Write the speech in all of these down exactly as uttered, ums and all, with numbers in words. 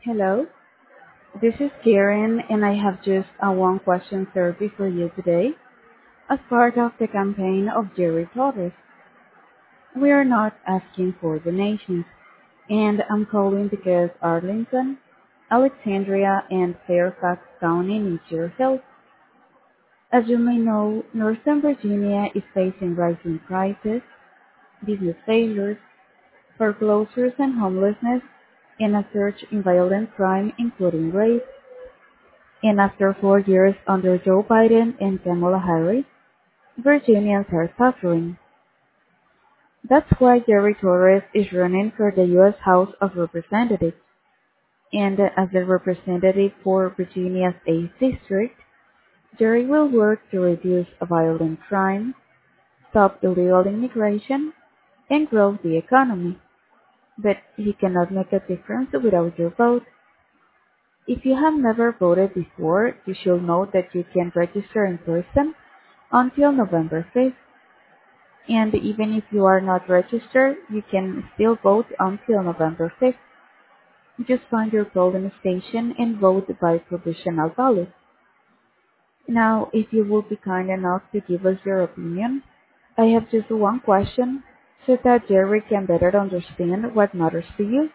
Hello, this is Karen, and I have just a one question survey for you today. As part of the campaign of Jerry Torres, we are not asking for donations, and I'm calling because Arlington, Alexandria, and Fairfax County need your help. As you may know, Northern Virginia is facing rising prices, business failures, foreclosures and homelessness, and a surge in violent crime, including rape. And after four years under Joe Biden and Kamala Harris, Virginians are suffering. That's why Jerry Torres is running for the U S House of Representatives. And as the representative for Virginia's eighth District, Jerry will work to reduce violent crime, stop illegal immigration, and grow the economy. But he cannot make a difference without your vote. If you have never voted before, you should know that you can register in person until November fifth, and even if you are not registered, you can still vote until November fifth. Just find your polling station and vote by provisional ballot. Now, if you would be kind enough to give us your opinion, I have just one question so that Jerry can better understand what matters to you.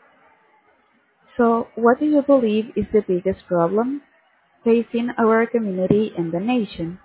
So, what do you believe is the biggest problem facing our community and the nation?